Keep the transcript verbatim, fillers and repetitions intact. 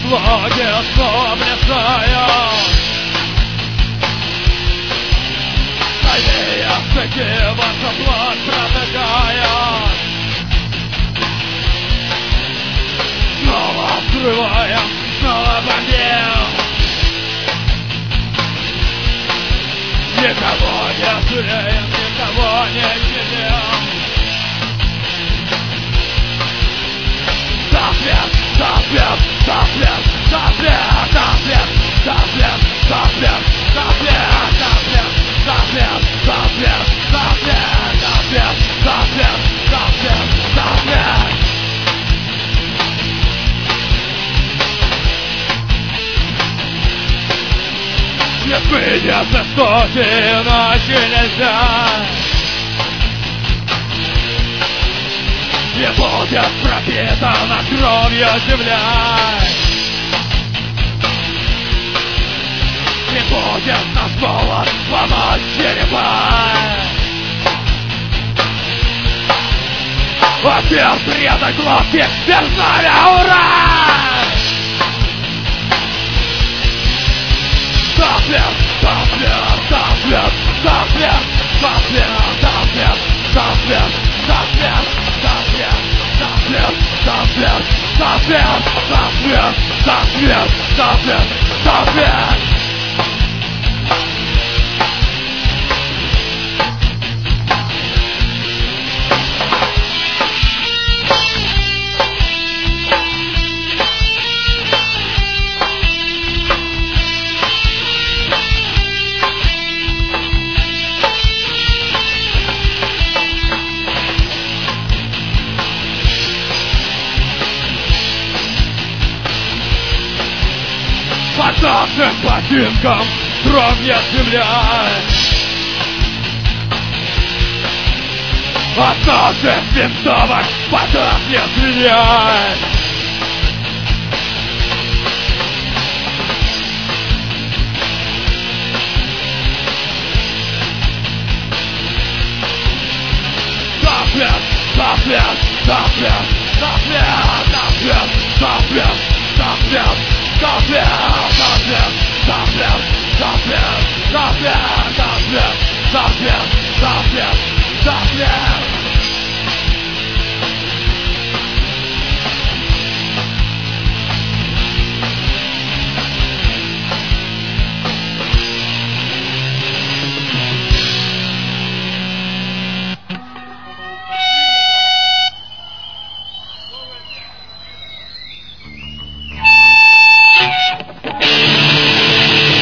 слоги сумлесают. Стальные стыки ваша плоть протыкают. Снова взрываем, снова бомбим. Никого не жалеем, никого не щадим. За свет, за свет, за свет, за свет, за свет, за свет, за свет, за свет, за свет, за свет, за свет, за свет, за свет, за свет, за свет, за свет. Нет, мы не жестоки, иначе нельзя. Не будет пропитана кровью земля. Не будет нас голод ломать черепа. Ответ предок глотки, держали, ура! Заслед, заслед, заслед, заслед, заслед, заслед, заслед, заслед, заслед, заслед, заслед, заслед, заслед, заслед, заслед, заслед. Под нашим ботинком дрогнет земля. От наших винтовок потахнет меня. Заслед, заслед, заслед, заслед, заслед, заслед, заслед. Stop it! Stop it! Stop it! Stop it! Stop it! Stop it! Stop it!